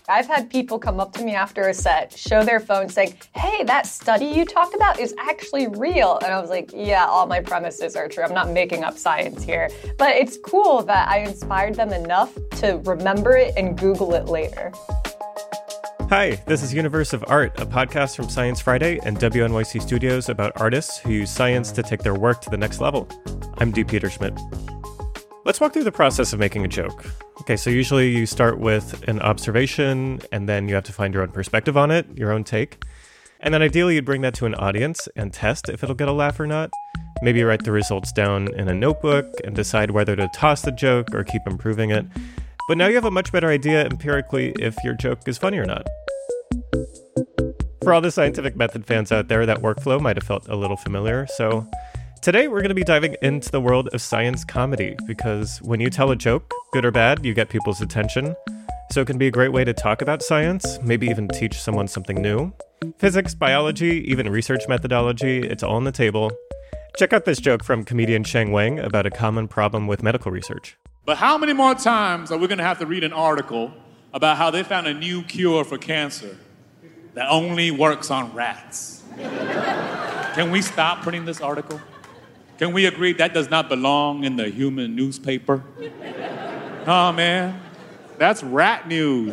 I've had people come up to me after a set, show their phone saying, hey, that study you talked about is actually real. And I was like, yeah, all my premises are true. I'm not making up science here. But it's cool that I inspired them enough to remember it and Google it later. Hi, this is Universe of Art, a podcast from Science Friday and WNYC Studios about artists who use science to take their work to the next level. I'm D. Peter Schmidt. Let's walk through the process of making a joke. Okay, so usually you start with an observation, and then you have to find your own perspective on it, your own take. And then ideally you'd bring that to an audience and test if it'll get a laugh or not. Maybe write the results down in a notebook and decide whether to toss the joke or keep improving it. But now you have a much better idea empirically if your joke is funny or not. For all the scientific method fans out there, that workflow might have felt a little familiar. So today we're going to be diving into the world of science comedy, because when you tell a joke, good or bad, you get people's attention. So it can be a great way to talk about science, maybe even teach someone something new. Physics, biology, even research methodology, it's all on the table. Check out this joke from comedian Sheng Wang about a common problem with medical research. But how many more times are we going to have to read an article about how they found a new cure for cancer that only works on rats? Can we stop printing this article? Can we agree that does not belong in the human newspaper? Oh, man, that's rat news.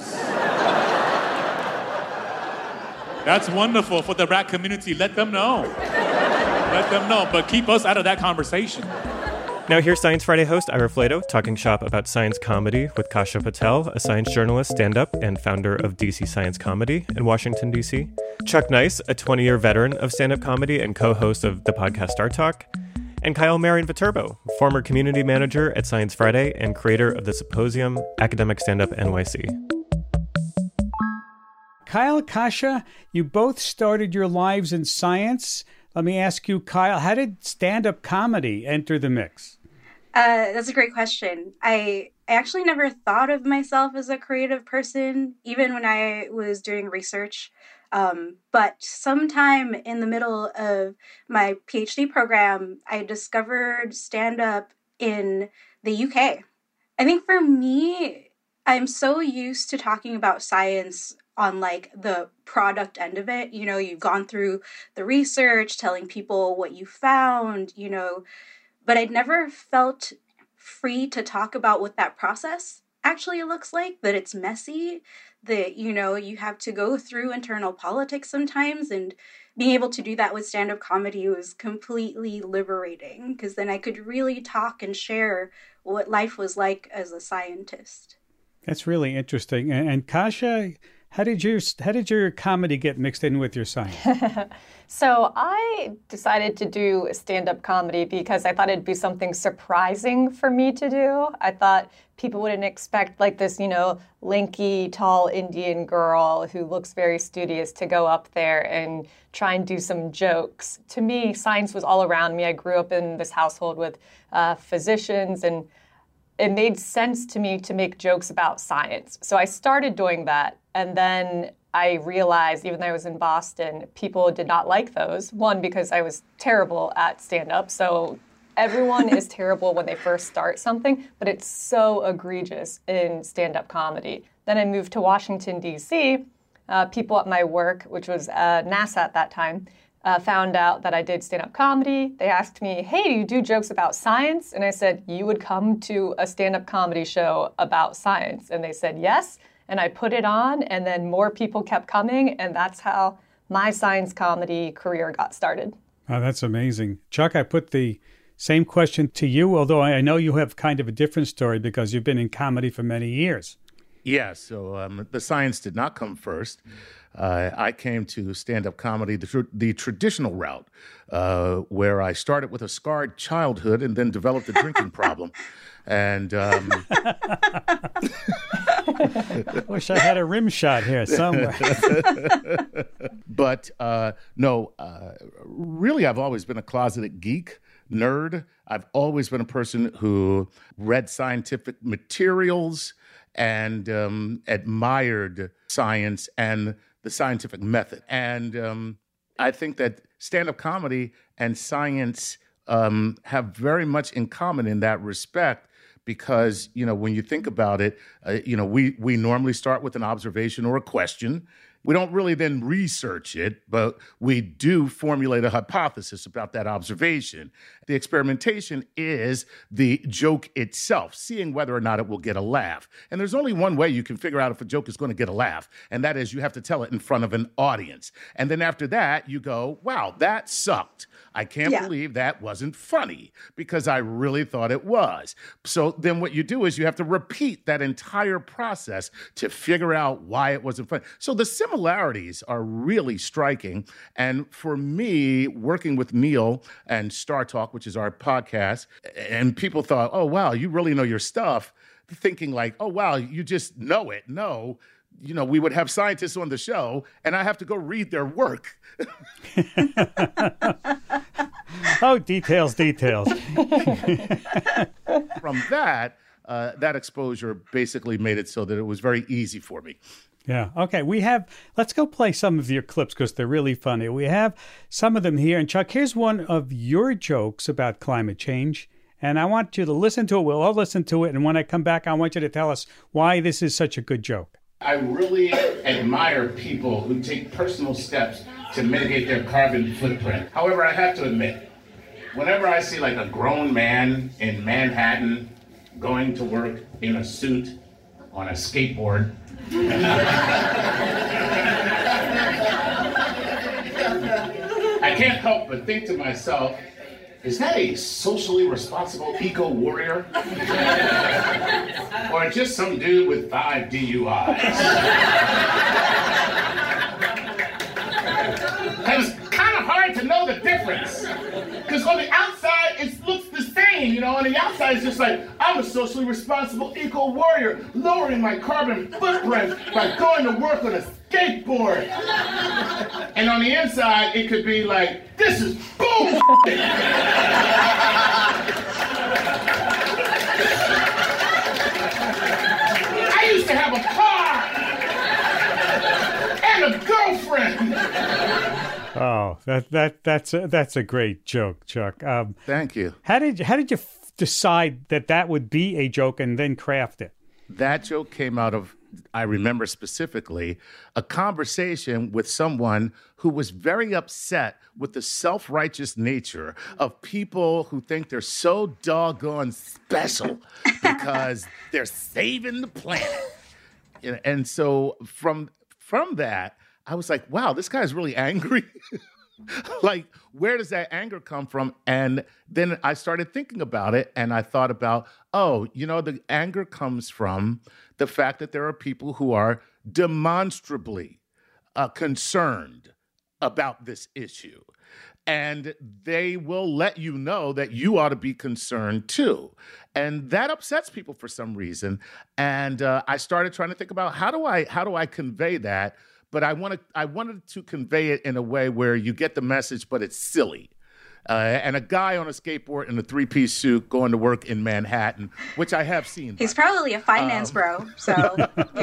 That's wonderful for the rat community. Let them know. Let them know, but keep us out of that conversation. Now here's Science Friday host Ira Flato talking shop about science comedy with Kasha Patel, a science journalist, stand-up, and founder of DC Science Comedy in Washington, D.C. Chuck Nice, a 20-year veteran of stand-up comedy and co-host of the podcast Star Talk. And Kyle Marian-Viterbo, former community manager at Science Friday and creator of the Symposium Academic Stand-Up NYC. Kyle, Kasha, you both started your lives in science. Let me ask you, Kyle, how did stand-up comedy enter the mix? That's a great question. I actually never thought of myself as a creative person, even when I was doing research. But sometime in the middle of my PhD program, I discovered stand-up in the UK. I think for me, I'm so used to talking about science on like the product end of it. You know, you've gone through the research, telling people what you found, you know, but I'd never felt free to talk about what that process actually looks like, that it's messy, that, you know, you have to go through internal politics sometimes, and being able to do that with stand-up comedy was completely liberating, because then I could really talk and share what life was like as a scientist. That's really interesting. And Kasha, how did your comedy get mixed in with your science? So I decided to do stand-up comedy because I thought it'd be something surprising for me to do. I thought people wouldn't expect like this, you know, lanky, tall Indian girl who looks very studious to go up there and try and do some jokes. To me, science was all around me. I grew up in this household with physicians, and it made sense to me to make jokes about science. So I started doing that. And then I realized, even though I was in Boston, people did not like those. One, because I was terrible at stand-up. So everyone is terrible when they first start something, but it's so egregious in stand-up comedy. Then I moved to Washington, D.C. People at my work, which was NASA at that time, found out that I did stand-up comedy. They asked me, hey, do you do jokes about science? And I said, you would come to a stand-up comedy show about science? And they said, yes. And I put it on, and then more people kept coming, and that's how my science comedy career got started. Oh, that's amazing. Chuck, I put the same question to you, although I know you have kind of a different story because you've been in comedy for many years. Yeah, so the science did not come first. I came to stand-up comedy the traditional route, where I started with a scarred childhood and then developed a drinking problem. And wish I had a rim shot here somewhere. But really, I've always been a closeted geek, nerd. I've always been a person who read scientific materials and admired science and the scientific method. And I think that stand-up comedy and science have very much in common in that respect, because, when you think about it, we normally start with an observation or a question. We don't really then research it, but we do formulate a hypothesis about that observation. The experimentation is the joke itself, seeing whether or not it will get a laugh. And there's only one way you can figure out if a joke is going to get a laugh, and that is you have to tell it in front of an audience. And then after that, you go, wow, that sucked. I can't believe that wasn't funny, because I really thought it was. So then what you do is you have to repeat that entire process to figure out why it wasn't funny. So the similarities are really striking. And for me, working with Neil and Star Talk, which is our podcast, and people thought, oh, wow, you really know your stuff, thinking like, oh, wow, you just know it. No, we would have scientists on the show, and I have to go read their work. Oh, details. From that exposure basically made it so that it was very easy for me. Yeah. Okay. Let's go play some of your clips because they're really funny. We have some of them here. And Chuck, here's one of your jokes about climate change. And I want you to listen to it. We'll all listen to it. And when I come back, I want you to tell us why this is such a good joke. I really admire people who take personal steps to mitigate their carbon footprint. However, I have to admit, whenever I see like a grown man in Manhattan going to work in a suit on a skateboard, I can't help but think to myself, is that a socially responsible eco-warrior? Or just some dude with 5 DUIs? And it's kind of hard to know the difference. Because on the outside, it looks the same, On the outside, it's just like, I'm a socially responsible eco-warrior, lowering my carbon footprint by going to work on a skateboard. And on the inside, it could be like, this is bullshit. I used to have a car and a girlfriend. Oh, that's a great joke, Chuck. Thank you. How did you decide that would be a joke and then craft it? That joke came out of, I remember specifically, a conversation with someone who was very upset with the self-righteous nature of people who think they're so doggone special because they're saving the planet. And so from that, I was like, wow, this guy's really angry. Like, where does that anger come from? And then I started thinking about it, and I thought about, the anger comes from the fact that there are people who are demonstrably concerned about this issue. And they will let you know that you ought to be concerned too. And that upsets people for some reason. And I started trying to think about how do I convey that? But I wanted to convey it in a way where you get the message, but it's silly. And a guy on a skateboard in a 3-piece suit going to work in Manhattan, which I have seen. He's probably a finance bro, so,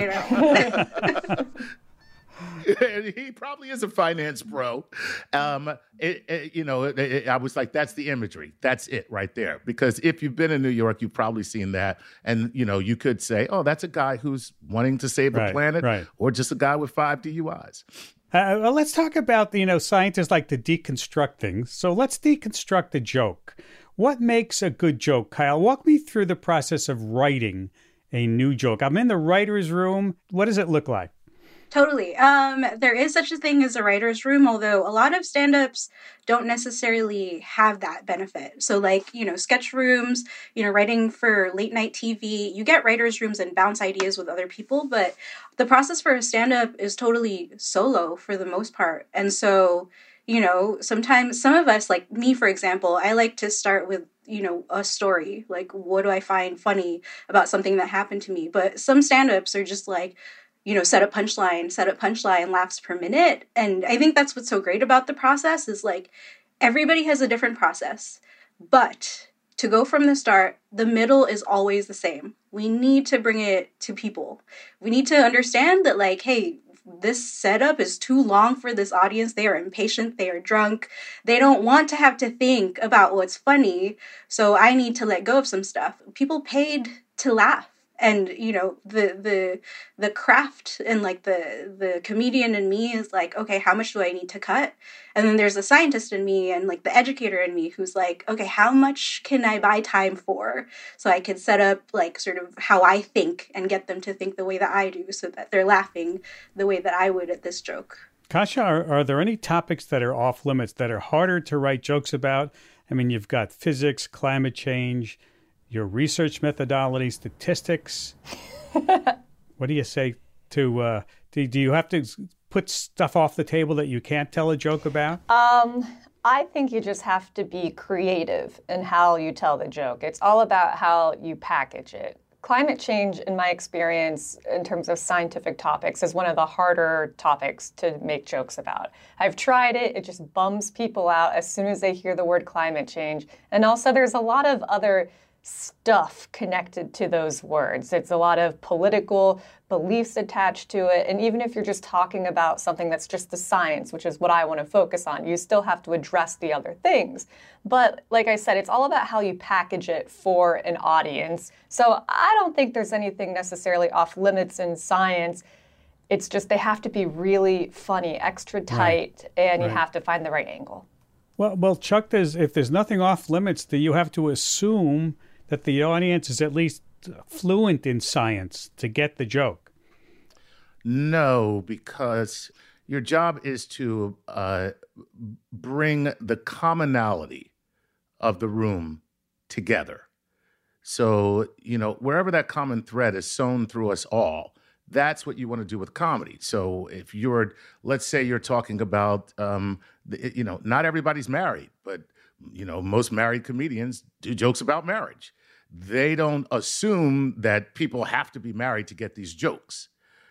He probably is a finance bro. I was like, that's the imagery. That's it right there. Because if you've been in New York, you've probably seen that. And, you could say, oh, that's a guy who's wanting to save the planet, or just a guy with 5 DUIs. Well, let's talk about, scientists like to deconstruct things. So let's deconstruct a joke. What makes a good joke, Kyle? Walk me through the process of writing a new joke. I'm in the writer's room. What does it look like? Totally. There is such a thing as a writer's room, although a lot of stand-ups don't necessarily have that benefit. So sketch rooms, writing for late night TV, you get writer's rooms and bounce ideas with other people, but the process for a stand-up is totally solo for the most part. And so, sometimes some of us, like me, for example, I like to start with a story. Like, what do I find funny about something that happened to me? But some stand-ups are just like, set up punchline, laughs per minute. And I think that's what's so great about the process is like everybody has a different process. But to go from the start, the middle is always the same. We need to bring it to people. We need to understand that hey, this setup is too long for this audience. They are impatient. They are drunk. They don't want to have to think about what's funny. So I need to let go of some stuff. People paid to laugh. And, you know, the craft and like the comedian in me is like, okay, how much do I need to cut? And then there's the scientist in me and like the educator in me who's like, okay, how much can I buy time for? So I can set up like sort of how I think and get them to think the way that I do so that they're laughing the way that I would at this joke. Kasha, are there any topics that are off limits that are harder to write jokes about? I mean, you've got physics, climate change, your research methodology, statistics. What do you say to, do you have to put stuff off the table that you can't tell a joke about? I think you just have to be creative in how you tell the joke. It's all about how you package it. Climate change, in my experience, in terms of scientific topics, is one of the harder topics to make jokes about. I've tried it. It just bums people out as soon as they hear the word climate change. And also there's a lot of other stuff connected to those words. It's a lot of political beliefs attached to it. And even if you're just talking about something that's just the science, which is what I want to focus on, you still have to address the other things. But like I said, it's all about how you package it for an audience. So I don't think there's anything necessarily off limits in science. It's just they have to be really funny, extra tight, and you have to find the right angle. Well, Chuck, if there's nothing off limits, do you have to assume that the audience is at least fluent in science to get the joke? No, because your job is to bring the commonality of the room together. So, you know, wherever that common thread is sewn through us all, that's what you want to do with comedy. So if let's say you're talking about, not everybody's married, but, you know, most married comedians do jokes about marriage. They don't assume that people have to be married to get these jokes.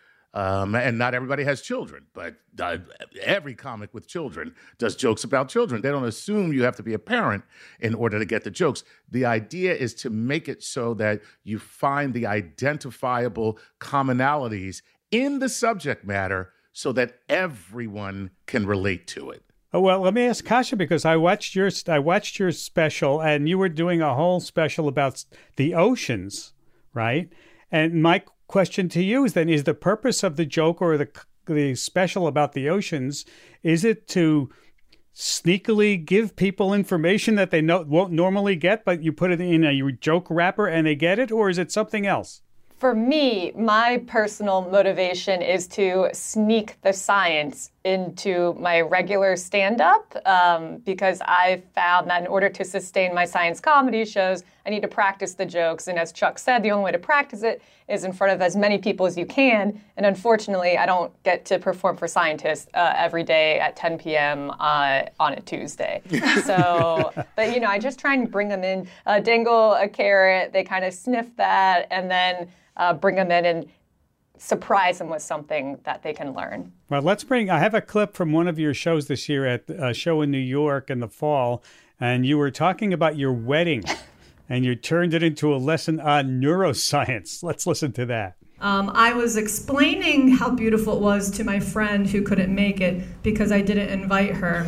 And not everybody has children, but every comic with children does jokes about children. They don't assume you have to be a parent in order to get the jokes. The idea is to make it so that you find the identifiable commonalities in the subject matter so that everyone can relate to it. Oh, well, let me ask Kasha, because I watched your special, and you were doing a whole special about the oceans, right? And my question to you is then, is the purpose of the joke or the special about the oceans, is it to sneakily give people information that they won't normally get, but you put it in a joke wrapper and they get it, or is it something else? For me, my personal motivation is to sneak the science into my regular stand-up because I found that in order to sustain my science comedy shows, I need to practice the jokes. And as Chuck said, the only way to practice it is in front of as many people as you can. And unfortunately, I don't get to perform for scientists every day at 10 p.m. On a Tuesday. So, but, you know, I just try and bring them in, dangle a carrot, they kind of sniff that, and then bring them in and surprise them with something that they can learn. Well, I have a clip from one of your shows this year at a show in New York in the fall, and you were talking about your wedding, and you turned it into a lesson on neuroscience. Let's listen to that. I was explaining how beautiful it was to my friend who couldn't make it because I didn't invite her.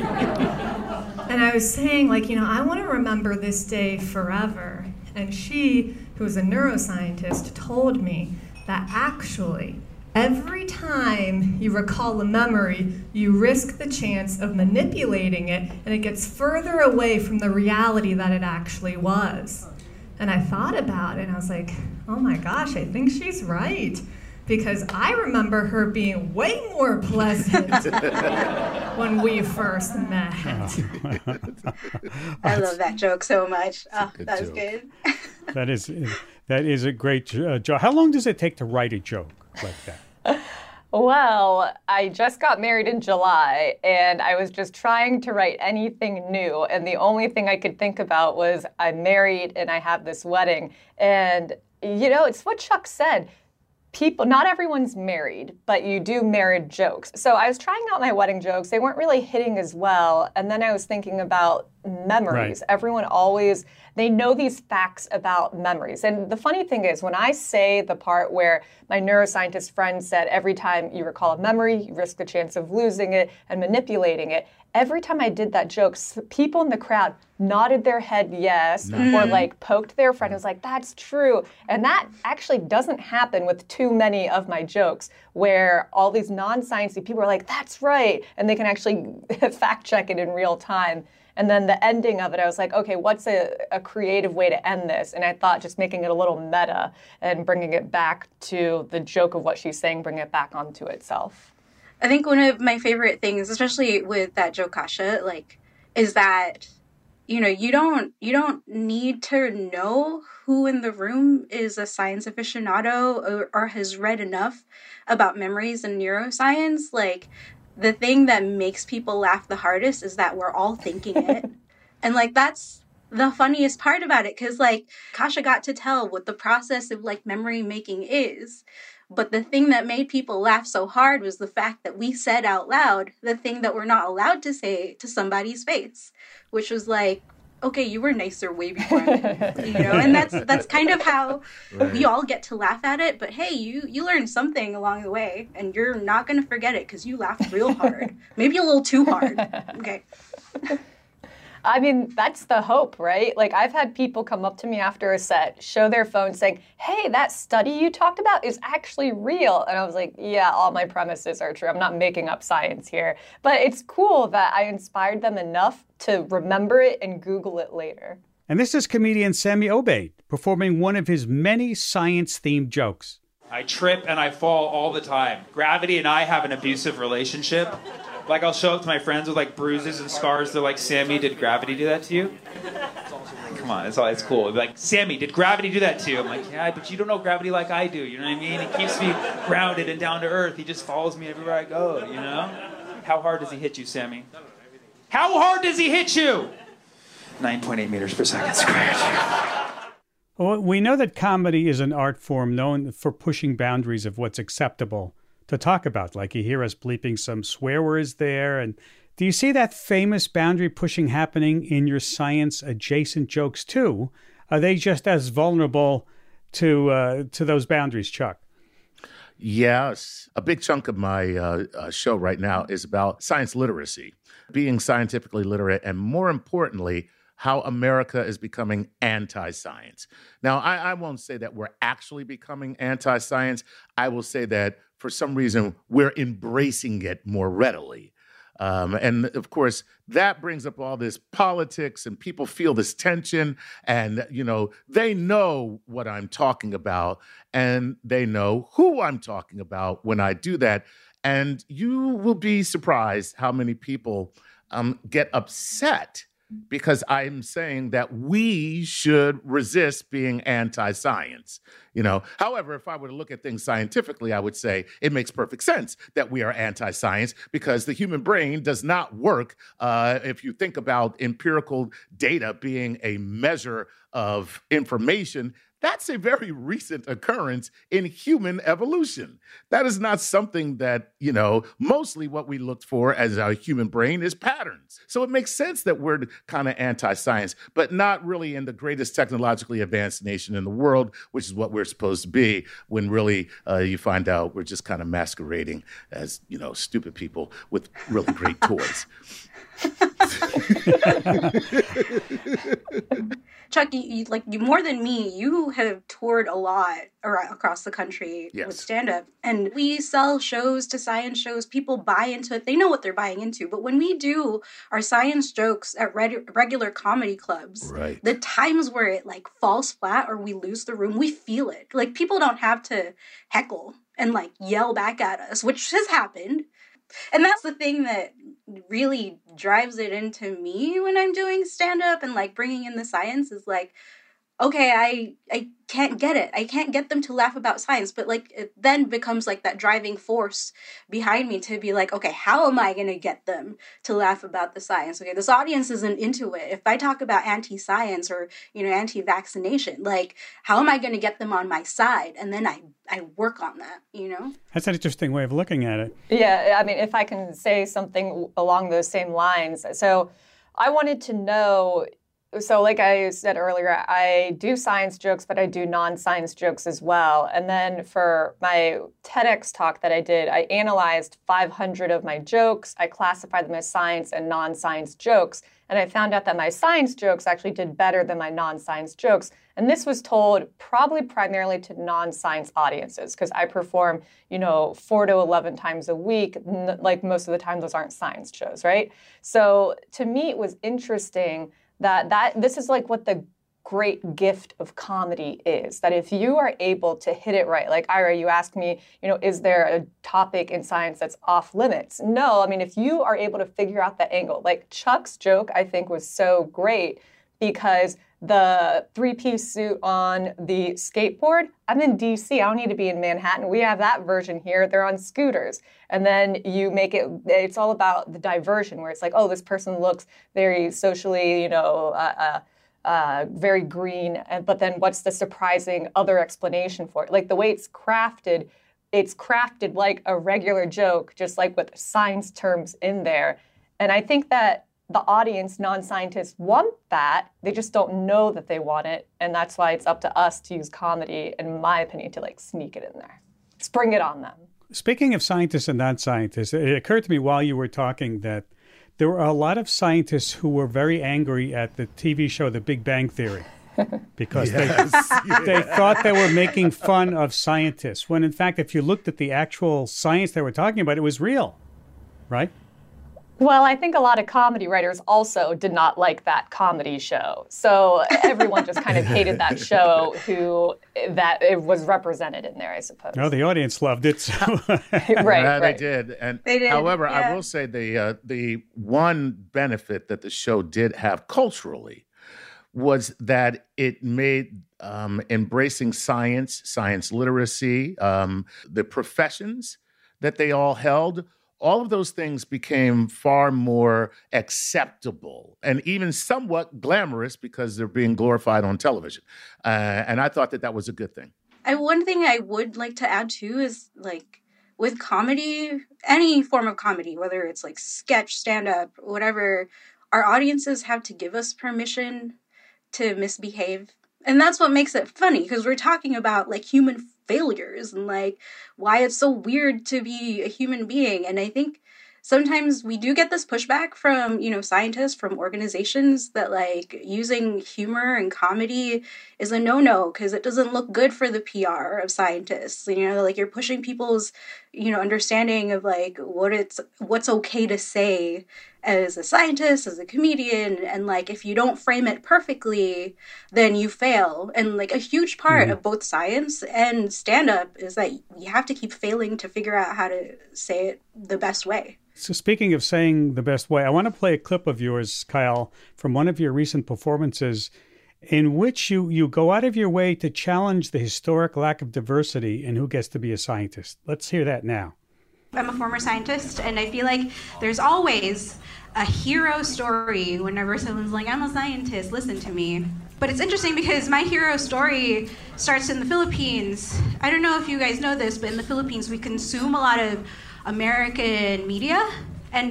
And I was saying, I want to remember this day forever. And she, who was a neuroscientist, told me that actually every time you recall a memory, you risk the chance of manipulating it, and it gets further away from the reality that it actually was. And I thought about it, and I was like, oh my gosh, I think she's right. Because I remember her being way more pleasant when we first met. I love that joke so much. Oh, that was good. That is a great joke. How long does it take to write a joke like that? Well, I just got married in July, and I was just trying to write anything new. And the only thing I could think about was I'm married and I have this wedding. And, you know, it's what Chuck said. Not everyone's married, but you do married jokes. So I was trying out my wedding jokes. They weren't really hitting as well. And then I was thinking about memories. Right. Everyone always, they know these facts about memories. And the funny thing is, when I say the part where my neuroscientist friend said every time you recall a memory, you risk the chance of losing it and manipulating it, every time I did that joke, people in the crowd nodded their head yes, or like poked their friend and was like, that's true. And that actually doesn't happen with too many of my jokes, where all these non-sciencey people are like, that's right. And they can actually fact check it in real time. And then the ending of it, I was like, okay, what's a creative way to end this? And I thought just making it a little meta and bringing it back to the joke of what she's saying, bring it back onto itself. I think one of my favorite things, especially with that joke, Kasha, like, is that, you know, you don't need to know who in the room is a science aficionado or has read enough about memories and neuroscience. Like, the thing that makes people laugh the hardest is that we're all thinking it. And, like, that's the funniest part about it, because, like, Kasha got to tell what the process of, like, memory making is. But the thing that made people laugh so hard was the fact that we said out loud the thing that we're not allowed to say to somebody's face, which was like, okay, you were nicer way before, you know, and that's kind of how we all get to laugh at it. But hey, you learned something along the way, and you're not going to forget it because you laughed real hard, maybe a little too hard. Okay. I mean, that's the hope, right? Like, I've had people come up to me after a set, show their phone saying, hey, that study you talked about is actually real. And I was like, yeah, all my premises are true. I'm not making up science here. But it's cool that I inspired them enough to remember it and Google it later. And this is comedian Sami Obeid performing one of his many science-themed jokes. I trip and I fall all the time. Gravity and I have an abusive relationship. Like, I'll show up to my friends with, like, bruises and scars. They're like, Sammy, did gravity do that to you? Come on, it's cool. They'll be like, Sammy, did gravity do that to you? I'm like, yeah, but you don't know gravity like I do. You know what I mean? It keeps me grounded and down to earth. He just follows me everywhere I go, you know? How hard does he hit you, Sammy? How hard does he hit you? 9.8 meters per second squared. Well, we know that comedy is an art form known for pushing boundaries of what's acceptable to talk about. Like, you hear us bleeping some swear words there. And do you see that famous boundary pushing happening in your science adjacent jokes too? Are they just as vulnerable to those boundaries, Chuck? Yes. A big chunk of my show right now is about science literacy, being scientifically literate, and more importantly, how America is becoming anti-science. Now, I won't say that we're actually becoming anti-science. I will say that for some reason, we're embracing it more readily. And of course, that brings up all this politics, and people feel this tension, and, you know, they know what I'm talking about, and they know who I'm talking about when I do that. And you will be surprised how many people get upset because I'm saying that we should resist being anti-science. You know, however, if I were to look at things scientifically, I would say it makes perfect sense that we are anti-science, because the human brain does not work if you think about empirical data being a measure of information. That's a very recent occurrence in human evolution. That is not something that, you know, mostly what we looked for as our human brain is patterns. So it makes sense that we're kind of anti-science, but not really in the greatest technologically advanced nation in the world, which is what we're supposed to be, when really you find out we're just kind of masquerading as, you know, stupid people with really great toys. Chuck, you more than me, you have toured a lot across the country with stand-up. And we sell shows to science shows. People buy into it. They know what they're buying into. But when we do our science jokes at regular comedy clubs, right, the times where it, like, falls flat or we lose the room, we feel it. Like, people don't have to heckle and, like, yell back at us, which has happened. And that's the thing that really drives it into me when I'm doing stand-up and, like, bringing in the science is, like, okay, I can't get it. I can't get them to laugh about science. But, like, it then becomes, like, that driving force behind me to be like, okay, how am I going to get them to laugh about the science? Okay, this audience isn't into it. If I talk about anti-science or, you know, anti-vaccination, like, how am I going to get them on my side? And then I work on that, you know? That's an interesting way of looking at it. Yeah, I mean, if I can say something along those same lines. So I wanted to know, so like I said earlier, I do science jokes, but I do non-science jokes as well. And then for my TEDx talk that I did, I analyzed 500 of my jokes. I classified them as science and non-science jokes. And I found out that my science jokes actually did better than my non-science jokes. And this was told probably primarily to non-science audiences because I perform, 4 to 11 times a week. Like most of the time, those aren't science shows, right? So to me, it was interesting that this is like what the great gift of comedy is, that if you are able to hit it right, like Ira, you asked me, is there a topic in science that's off limits? No, I mean, if you are able to figure out the angle, like Chuck's joke, I think was so great because the 3-piece suit on the skateboard, I'm in DC, I don't need to be in Manhattan. We have that version here, they're on scooters. And then you make it's all about the diversion where it's like, oh, this person looks very socially, very green, but then what's the surprising other explanation for it? Like the way it's crafted like a regular joke, just like with science terms in there. And I think that the audience, non-scientists, want that. They just don't know that they want it. And that's why it's up to us to use comedy, in my opinion, to like sneak it in there. Spring it on them. Speaking of scientists and non-scientists, it occurred to me while you were talking that there were a lot of scientists who were very angry at the TV show The Big Bang Theory because they thought they were making fun of scientists, when in fact, if you looked at the actual science they were talking about, it was real, right? Well, I think a lot of comedy writers also did not like that comedy show. So everyone just kind of hated that show that it was represented in there, I suppose. No, the audience loved it. So. Right. They did. And they did, however, yeah. I will say the one benefit that the show did have culturally was that it made embracing science literacy, the professions that they all held, all of those things became far more acceptable and even somewhat glamorous because they're being glorified on television. And I thought that was a good thing. One thing I would like to add too is like with comedy, any form of comedy, whether it's like sketch, stand-up, whatever, our audiences have to give us permission to misbehave. And that's what makes it funny, because we're talking about like human failures and like why it's so weird to be a human being. And I think sometimes we do get this pushback from, scientists, from organizations that like using humor and comedy is a no-no because it doesn't look good for the PR of scientists. Like you're pushing people's, understanding of like what's okay to say as a scientist, as a comedian, and like if you don't frame it perfectly, then you fail. And like a huge part of both science and stand-up is that you have to keep failing to figure out how to say it the best way. So speaking of saying the best way, I want to play a clip of yours, Kyle, from one of your recent performances in which you go out of your way to challenge the historic lack of diversity in who gets to be a scientist. Let's hear that now. I'm a former scientist, and I feel like there's always a hero story whenever someone's like, I'm a scientist, listen to me. But it's interesting because my hero story starts in the Philippines. I don't know if you guys know this, but in the Philippines, we consume a lot of American media. And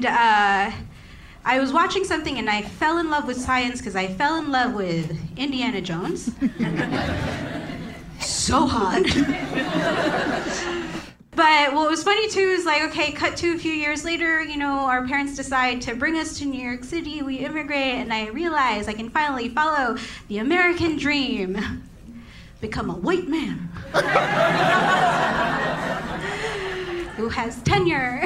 I was watching something and I fell in love with science because I fell in love with Indiana Jones. So hot. But what was funny too is like, okay, cut to a few years later, our parents decide to bring us to New York City, we immigrate, and I realize I can finally follow the American dream, become a white man who has tenure,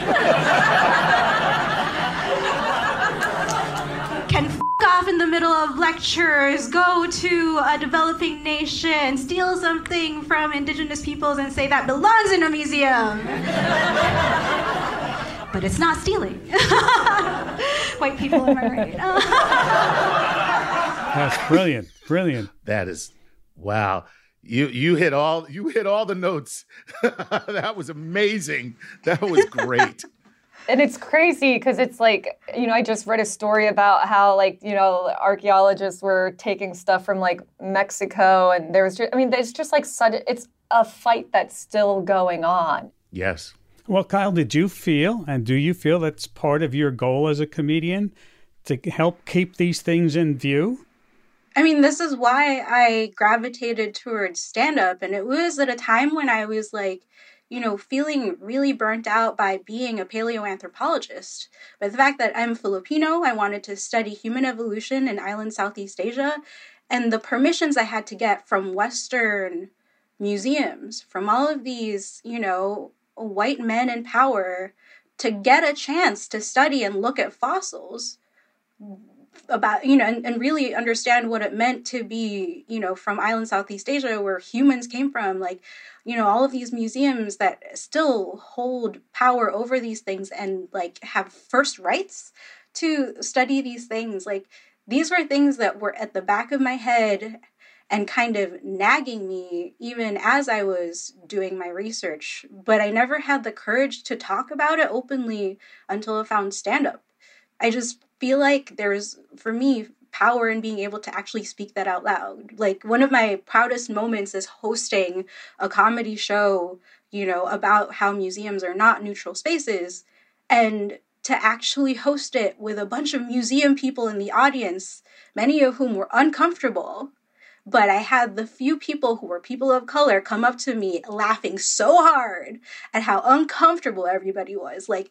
can f*** off in the middle of lectures, go to a developing nation, steal something from indigenous peoples and say that belongs in a museum. But it's not stealing. White people, am I right? That's brilliant. Brilliant. That is, wow. You hit all the notes. That was amazing. That was great. And it's crazy because it's like, I just read a story about how archaeologists were taking stuff from like Mexico, and there's just like it's a fight that's still going on. Yes. Well, Kyle, did you feel, and do you feel that's part of your goal as a comedian to help keep these things in view? I mean, this is why I gravitated towards stand-up. And it was at a time when I was like, feeling really burnt out by being a paleoanthropologist. But the fact that I'm Filipino, I wanted to study human evolution in island Southeast Asia. And the permissions I had to get from Western museums, from all of these, white men in power, to get a chance to study and look at fossils about, and really understand what it meant to be, from island Southeast Asia where humans came from, like, all of these museums that still hold power over these things and like have first rights to study these things. Like, these were things that were at the back of my head and kind of nagging me even as I was doing my research. But I never had the courage to talk about it openly until I found stand-up. I just feel like there's, for me, power in being able to actually speak that out loud. Like, one of my proudest moments is hosting a comedy show, about how museums are not neutral spaces, and to actually host it with a bunch of museum people in the audience, many of whom were uncomfortable. But I had the few people who were people of color come up to me laughing so hard at how uncomfortable everybody was. Like,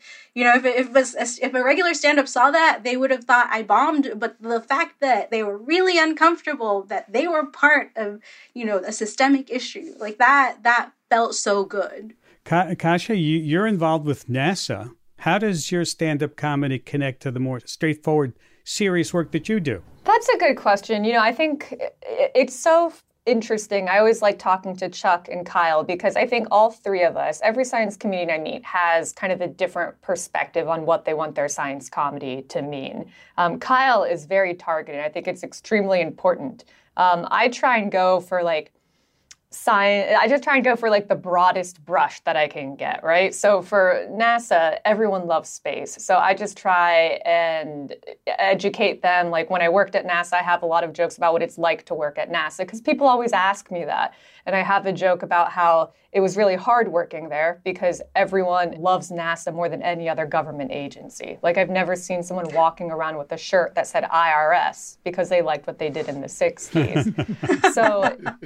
if a regular stand-up saw that, they would have thought I bombed. But the fact that they were really uncomfortable, that they were part of, a systemic issue, like that felt so good. Kasia, you're involved with NASA. How does your stand-up comedy connect to the more straightforward, serious work that you do? That's a good question. I think it's so interesting. I always like talking to Chuck and Kyle because I think all three of us, every science comedian I meet has kind of a different perspective on what they want their science comedy to mean. Kyle is very targeted. I think it's extremely important. I try and go for science. I just try and go for the broadest brush that I can get, right? So for NASA, everyone loves space. So I just try and educate them. Like, when I worked at NASA, I have a lot of jokes about what it's like to work at NASA because people always ask me that. And I have a joke about how it was really hard working there because everyone loves NASA more than any other government agency. Like, I've never seen someone walking around with a shirt that said IRS because they liked what they did in the 60s. So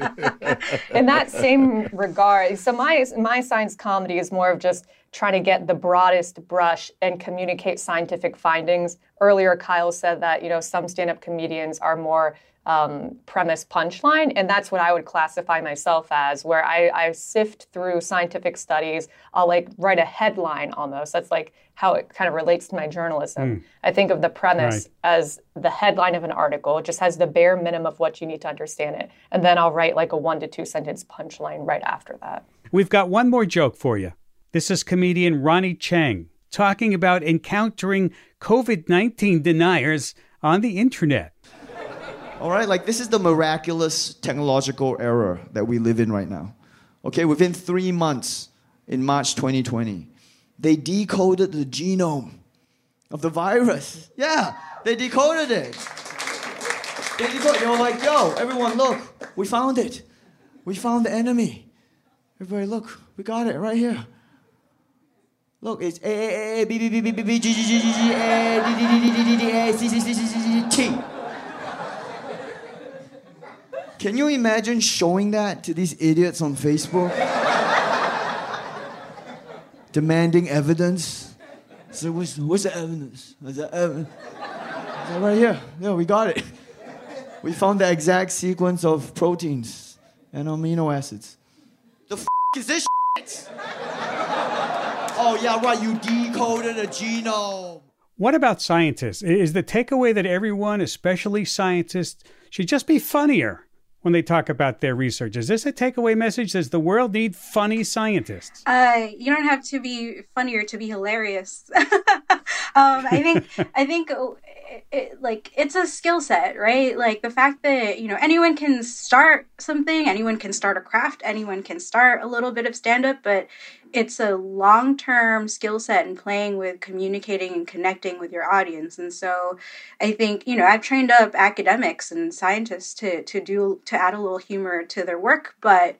in that same regard, so my science comedy is more of just trying to get the broadest brush and communicate scientific findings. Earlier, Kyle said that, some stand-up comedians are more premise punchline, and that's what I would classify myself as, where I sift through scientific studies. I'll write a headline almost. That's how it kind of relates to my journalism. I think of the premise as the headline of an article. It just has the bare minimum of what you need to understand it. And then I'll write a 1 to 2 sentence punchline right after that. We've got one more joke for you. This is comedian Ronnie Chang talking about encountering COVID-19 deniers on the internet. All right, this is the miraculous technological era that we live in right now. Okay, within 3 months, in March 2020, they decoded the genome of the virus. Yeah, they decoded it. They were like, yo, everyone, look, we found it. We found the enemy. Everybody, look, we got it right here. Look, it's A, B, B, B, B, B, B, G, G, G, G, G, A, D, D, D, D, D, D, A, C, C, C, C, C, T. Can you imagine showing that to these idiots on Facebook? Demanding evidence. So what's the evidence? What's the evidence? So right here. Yeah, we got it. We found the exact sequence of proteins and amino acids. The f*** is this shit? Oh, yeah, right, you decoded a genome. What about scientists? Is the takeaway that everyone, especially scientists, should just be funnier when they talk about their research? Is this a takeaway message? Does the world need funny scientists? You don't have to be funnier to be hilarious. I think it's a skill set, right? Like, the fact that, anyone can start something, anyone can start a craft, anyone can start a little bit of stand-up, but it's a long-term skill set in playing with communicating and connecting with your audience. And so I think, I've trained up academics and scientists to add a little humor to their work, but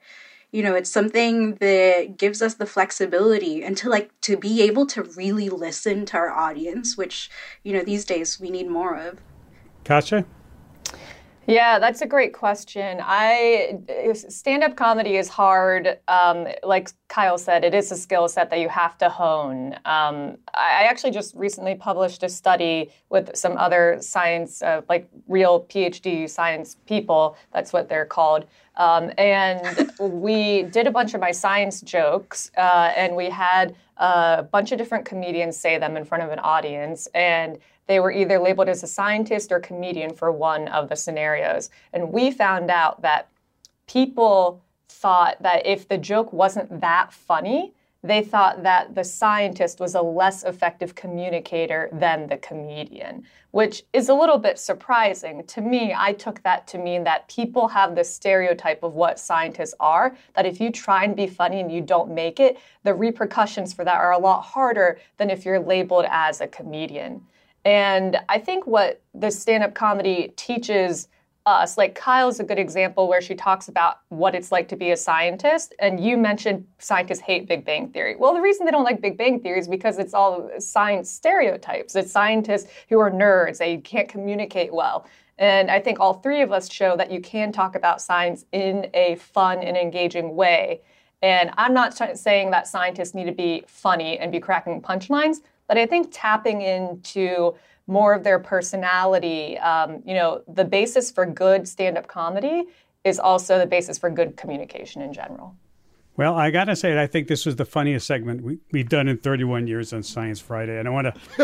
You know, it's something that gives us the flexibility and to be able to really listen to our audience, which, you know, these days we need more of. Kasha? Yeah, that's a great question. Stand-up comedy is hard. Like Kyle said, it is a skill set that you have to hone. I actually just recently published a study with some other science, like real PhD science people. That's what they're called. And we did a bunch of my science jokes, and we had a bunch of different comedians say them in front of an audience. And they were either labeled as a scientist or comedian for one of the scenarios. And we found out that people thought that if the joke wasn't that funny, they thought that the scientist was a less effective communicator than the comedian, which is a little bit surprising. To me, I took that to mean that people have this stereotype of what scientists are, that if you try and be funny and you don't make it, the repercussions for that are a lot harder than if you're labeled as a comedian. And I think what the stand-up comedy teaches us, like Kyle's a good example where she talks about what it's like to be a scientist, and you mentioned scientists hate Big Bang Theory. Well, the reason they don't like Big Bang Theory is because it's all science stereotypes. It's scientists who are nerds, they can't communicate well. And I think all three of us show that you can talk about science in a fun and engaging way. And I'm not saying that scientists need to be funny and be cracking punchlines, but I think tapping into more of their personality, the basis for good stand-up comedy is also the basis for good communication in general. Well, I got to say, I think this was the funniest segment we've done in 31 years on Science Friday. And I want to...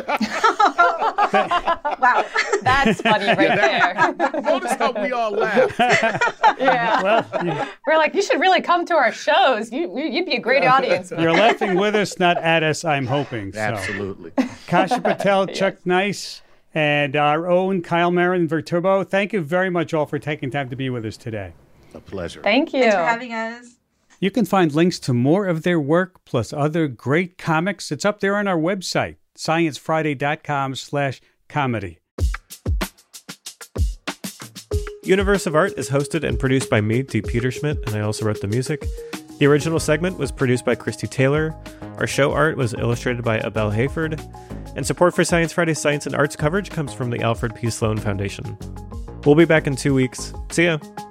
Wow. That's funny there. Notice how we all laughed. Yeah. Well, we're like, you should really come to our shows. You'd be a great audience. You're laughing with us, not at us, I'm hoping. So. Absolutely. Kasha Patel, Chuck Nice, and our own Kyle Marin Verturbo, thank you very much all for taking time to be with us today. A pleasure. Thank you. Thanks for having us. You can find links to more of their work, plus other great comics. It's up there on our website, sciencefriday.com/comedy. Universe of Art is hosted and produced by me, D. Peter Schmidt, and I also wrote the music. The original segment was produced by Christy Taylor. Our show art was illustrated by Abel Hayford. And support for Science Friday's science and arts coverage comes from the Alfred P. Sloan Foundation. We'll be back in 2 weeks. See ya!